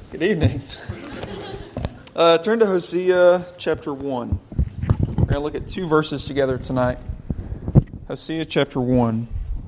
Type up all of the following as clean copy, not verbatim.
Good evening. Turn to Hosea chapter 1. We're going to look at two verses together tonight. Hosea chapter 1.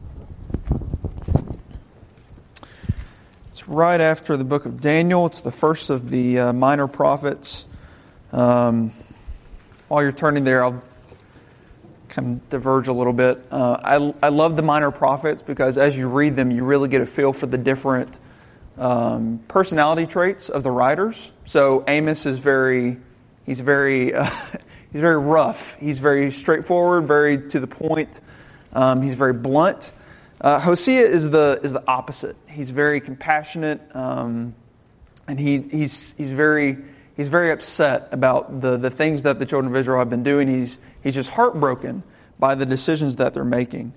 It's right after the book of Daniel. It's the first of the minor prophets. While you're turning there, I'll kind of diverge a little bit. I love the minor prophets because as you read them, you really get a feel for the different personality traits of the writers. So Amos is he's very rough. He's very straightforward, very to the point. He's very blunt. Hosea is the opposite. He's very compassionate, and he's very upset about the things that the children of Israel have been doing. He's just heartbroken by the decisions that they're making.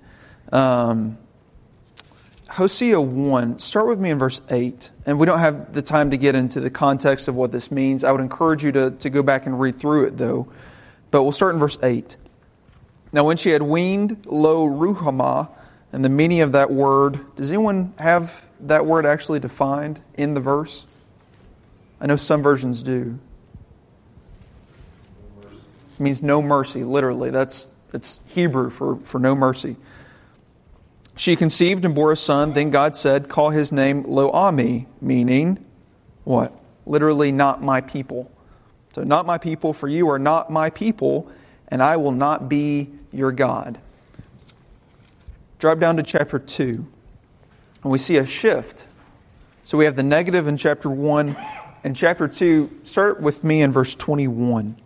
Hosea 1, start with me in verse 8. And we don't have the time to get into the context of what this means. I would encourage you to go back and read through it, though. But we'll start in verse 8. Now when she had weaned, lo, Ruhamah, and the meaning of that word, does anyone have that word actually defined in the verse? I know some versions do. It means no mercy, literally. It's Hebrew for no mercy. She conceived and bore a son. Then God said, call his name Lo-Ami, meaning what? Literally, not my people. So not my people, for you are not my people, and I will not be your God. Drop down to chapter 2, and we see a shift. So we have the negative in chapter 1, and chapter 2, start with me in verse 21.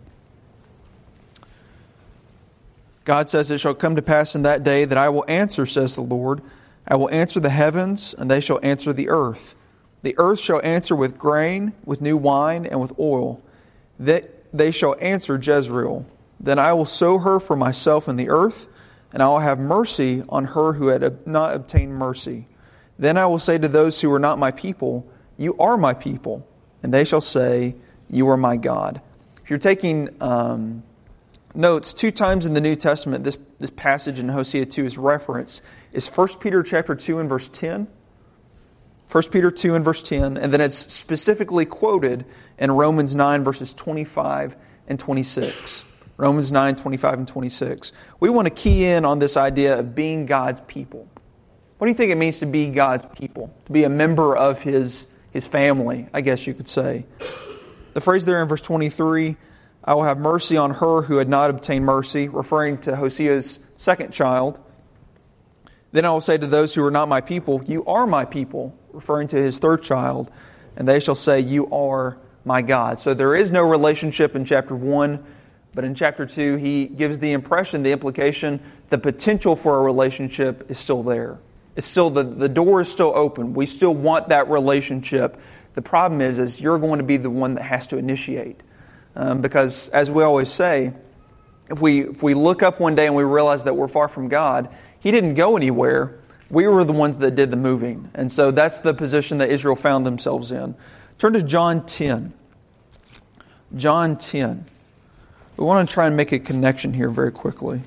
God says, it shall come to pass in that day that I will answer, says the Lord. I will answer the heavens, and they shall answer the earth. The earth shall answer with grain, with new wine, and with oil. They shall answer Jezreel. Then I will sow her for myself in the earth, and I will have mercy on her who had not obtained mercy. Then I will say to those who are not my people, you are my people. And they shall say, you are my God. If you're taking notes, two times in the New Testament, this passage in Hosea 2 is referenced. Is 1 Peter chapter 2 and verse 10. 1 Peter 2 and verse 10. And then it's specifically quoted in Romans 9 verses 25 and 26. Romans 9, 25 and 26. We want to key in on this idea of being God's people. What do you think it means to be God's people? To be a member of His family, I guess you could say. The phrase there in verse 23, I will have mercy on her who had not obtained mercy, referring to Hosea's second child. Then I will say to those who are not my people, you are my people, referring to his third child. And they shall say, you are my God. So there is no relationship in chapter 1, but in chapter 2, he gives the impression, the implication, the potential for a relationship is still there. It's still, the door is still open. We still want that relationship. The problem is you're going to be the one that has to initiate. Because, as we always say, if we look up one day and we realize that we're far from God, He didn't go anywhere. We were the ones that did the moving. And so that's the position that Israel found themselves in. Turn to John 10. John 10. We want to try and make a connection here very quickly.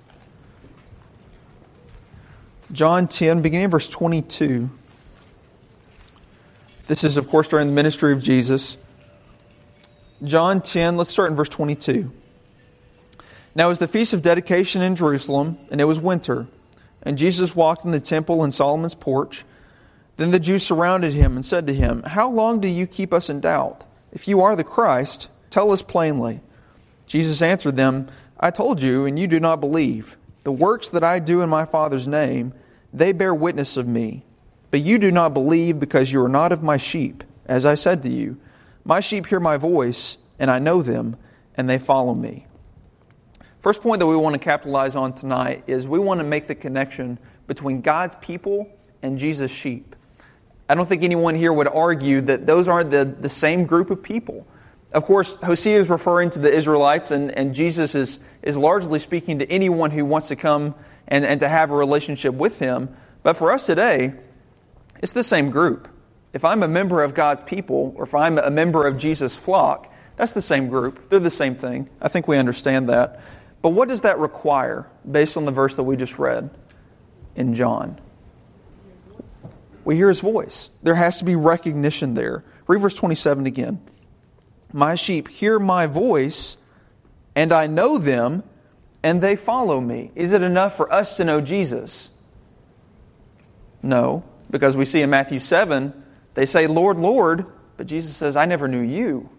John 10, beginning in verse 22. This is, of course, during the ministry of Jesus. John 10, let's start in verse 22. Now it was the feast of dedication in Jerusalem, and it was winter. And Jesus walked in the temple in Solomon's porch. Then the Jews surrounded him and said to him, how long do you keep us in doubt? If you are the Christ, tell us plainly. Jesus answered them, I told you, and you do not believe. The works that I do in my Father's name, they bear witness of me. But you do not believe because you are not of my sheep, as I said to you. My sheep hear my voice, and I know them, and they follow me. First point that we want to capitalize on tonight is we want to make the connection between God's people and Jesus' sheep. I don't think anyone here would argue that those aren't the same group of people. Of course, Hosea is referring to the Israelites, and Jesus is largely speaking to anyone who wants to come and to have a relationship with Him. But for us today, it's the same group. If I'm a member of God's people, or if I'm a member of Jesus' flock, that's the same group. They're the same thing. I think we understand that. But what does that require, based on the verse that we just read in John? We hear His voice. There has to be recognition there. Read verse 27 again. My sheep hear my voice, and I know them, and they follow me. Is it enough for us to know Jesus? No, because we see in Matthew 7, they say, Lord, Lord, but Jesus says, I never knew you.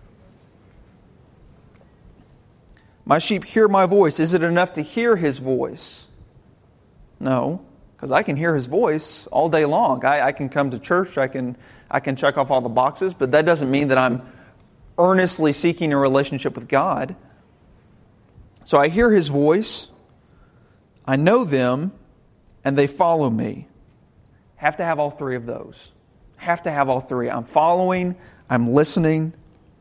My sheep hear my voice. Is it enough to hear His voice? No, because I can hear His voice all day long. I can come to church, I can check off all the boxes, but that doesn't mean that I'm earnestly seeking a relationship with God. So I hear His voice, I know them, and they follow me. Have to have all three of those. Have to have all three. I'm following, I'm listening,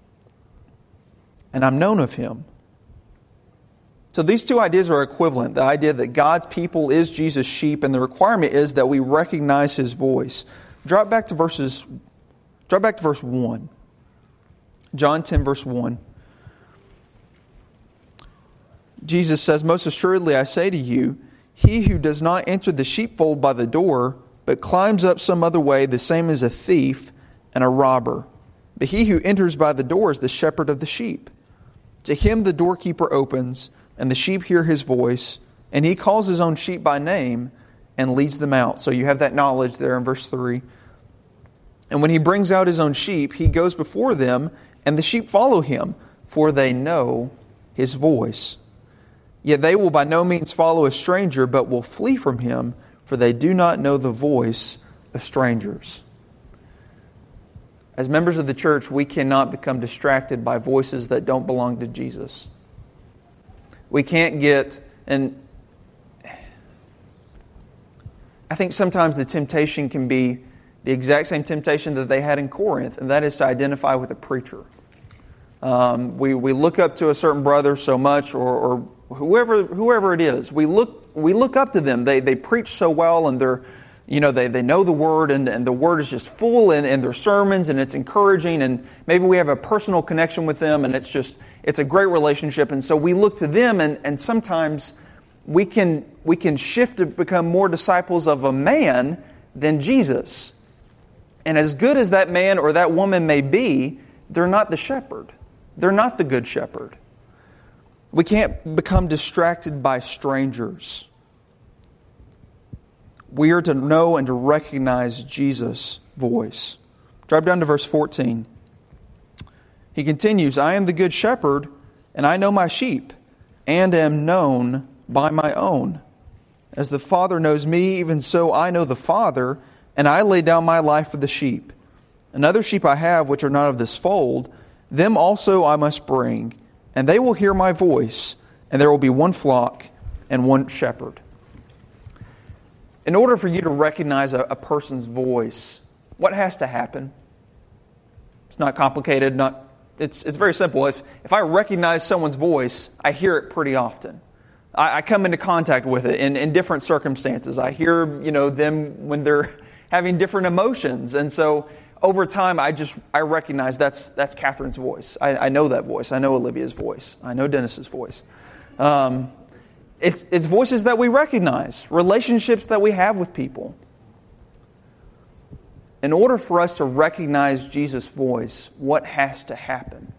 and I'm known of Him. So these two ideas are equivalent. The idea that God's people is Jesus' sheep, and the requirement is that we recognize His voice. Drop back to verse 1. John 10, verse 1. Jesus says, Most assuredly I say to you, he who does not enter the sheepfold by the door, but climbs up some other way, the same is a thief and a robber. But he who enters by the door is the shepherd of the sheep. To him the doorkeeper opens, and the sheep hear his voice, and he calls his own sheep by name and leads them out. So you have that knowledge there in verse 3. And when he brings out his own sheep, he goes before them, and the sheep follow him, for they know his voice. Yet they will by no means follow a stranger, but will flee from him, for they do not know the voice of strangers. As members of the church, we cannot become distracted by voices that don't belong to Jesus. We can't get, and I think sometimes the temptation can be the exact same temptation that they had in Corinth, and that is to identify with a preacher. We look up to a certain brother so much, or whoever it is. We look up to them. They preach so well, and they know the Word, and the Word is just full in their sermons, and it's encouraging, and maybe we have a personal connection with them, and it's a great relationship, and so we look to them, and sometimes we can shift to become more disciples of a man than Jesus. And as good as that man or that woman may be, they're not the shepherd. They're not the good shepherd. We can't become distracted by strangers. We are to know and to recognize Jesus' voice. Drop down to verse 14. He continues, I am the good shepherd, and I know my sheep, and am known by my own. As the Father knows me, even so I know the Father, and I lay down my life for the sheep. Another sheep I have, which are not of this fold, them also I must bring, and they will hear my voice, and there will be one flock and one shepherd. In order for you to recognize a person's voice, what has to happen? It's not complicated. It's very simple. If I recognize someone's voice, I hear it pretty often. I come into contact with it in different circumstances. I hear them when they're having different emotions, and so over time I recognize that's Catherine's voice. I know that voice. I know Olivia's voice. I know Dennis's voice. It's voices that we recognize, relationships that we have with people. In order for us to recognize Jesus' voice, what has to happen?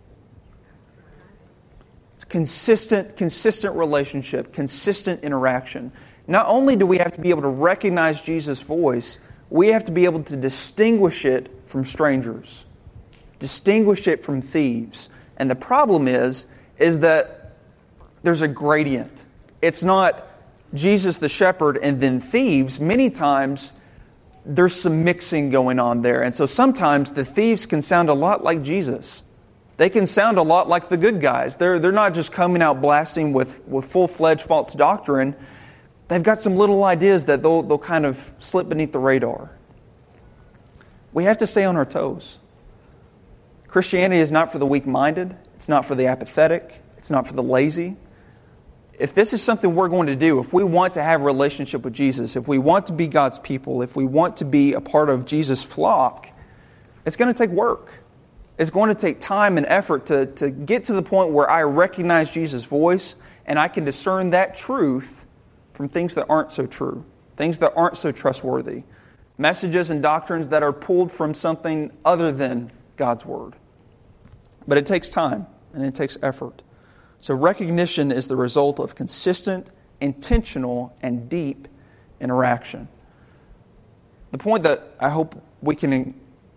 It's consistent relationship, consistent interaction. Not only do we have to be able to recognize Jesus' voice, we have to be able to distinguish it from strangers, distinguish it from thieves. And the problem is that there's a gradient. It's not Jesus the shepherd and then thieves. Many times there's some mixing going on there. And so sometimes the thieves can sound a lot like Jesus. They can sound a lot like the good guys. They're not just coming out blasting with full-fledged false doctrine. They've got some little ideas that they'll kind of slip beneath the radar. We have to stay on our toes. Christianity is not for the weak-minded. It's not for the apathetic. It's not for the lazy. If this is something we're going to do, if we want to have a relationship with Jesus, if we want to be God's people, if we want to be a part of Jesus' flock, it's going to take work. It's going to take time and effort to get to the point where I recognize Jesus' voice and I can discern that truth from things that aren't so true, things that aren't so trustworthy, messages and doctrines that are pulled from something other than God's Word. But it takes time and it takes effort. So recognition is the result of consistent, intentional, and deep interaction. The point that I hope we can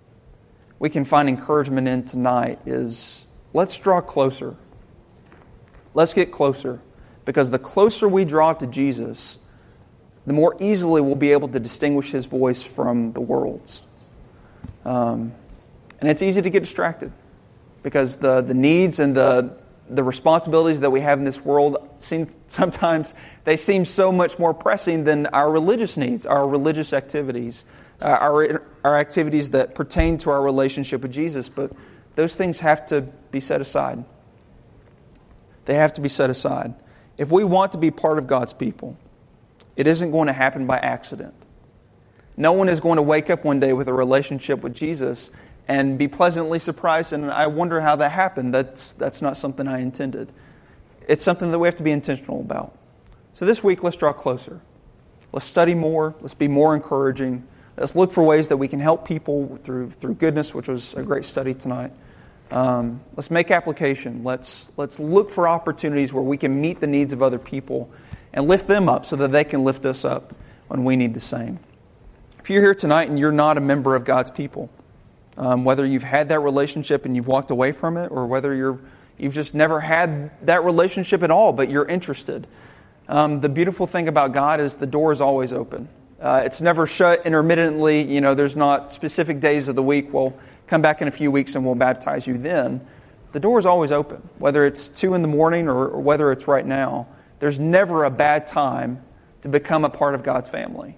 find encouragement in tonight is let's draw closer. Let's get closer. Because the closer we draw to Jesus, the more easily we'll be able to distinguish His voice from the world's. And it's easy to get distracted because the needs and the responsibilities that we have in this world seem so much more pressing than our religious needs, our religious activities, our activities that pertain to our relationship with Jesus. But those things have to be set aside. They have to be set aside. If we want to be part of God's people, it isn't going to happen by accident. No one is going to wake up one day with a relationship with Jesus and be pleasantly surprised, and I wonder how that happened. That's not something I intended. It's something that we have to be intentional about. So this week, let's draw closer. Let's study more. Let's be more encouraging. Let's look for ways that we can help people through goodness, which was a great study tonight. Let's make application. Let's look for opportunities where we can meet the needs of other people and lift them up so that they can lift us up when we need the same. If you're here tonight and you're not a member of God's people, whether you've had that relationship and you've walked away from it, or whether you've just never had that relationship at all, but you're interested, the beautiful thing about God is the door is always open. It's never shut intermittently. There's not specific days of the week. Well, come back in a few weeks and we'll baptize you then. The door is always open, whether it's 2 a.m. or whether it's right now. There's never a bad time to become a part of God's family.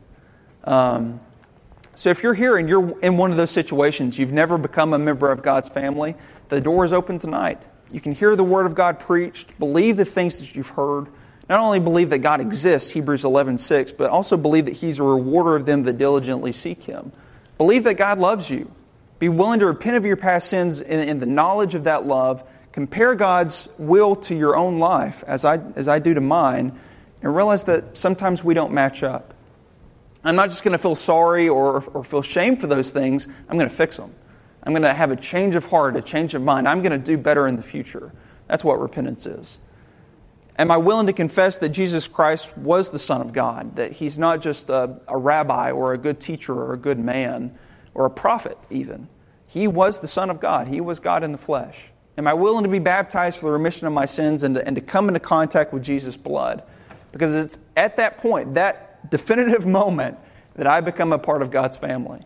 So if you're here and you're in one of those situations, you've never become a member of God's family, the door is open tonight. You can hear the Word of God preached, believe the things that you've heard. Not only believe that God exists, Hebrews 11:6, but also believe that He's a rewarder of them that diligently seek Him. Believe that God loves you. Be willing to repent of your past sins in the knowledge of that love. Compare God's will to your own life, as I do to mine, and realize that sometimes we don't match up. I'm not just going to feel sorry or feel shame for those things. I'm going to fix them. I'm going to have a change of heart, a change of mind. I'm going to do better in the future. That's what repentance is. Am I willing to confess that Jesus Christ was the Son of God? That He's not just a rabbi or a good teacher or a good man or a prophet even. He was the Son of God. He was God in the flesh. Am I willing to be baptized for the remission of my sins and to come into contact with Jesus' blood? Because it's at that point, that definitive moment, that I become a part of God's family.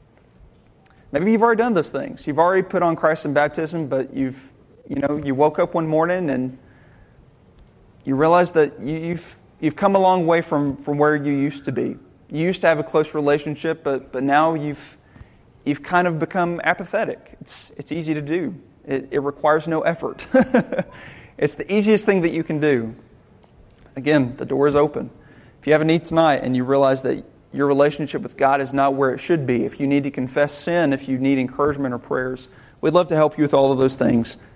Maybe you've already done those things. You've already put on Christ in baptism, but you woke up one morning and you realize that you've come a long way from where you used to be. You used to have a close relationship, but now you've kind of become apathetic. It's easy to do. It requires no effort. It's the easiest thing that you can do. Again, the door is open. If you have a need tonight and you realize that your relationship with God is not where it should be, if you need to confess sin, if you need encouragement or prayers, we'd love to help you with all of those things.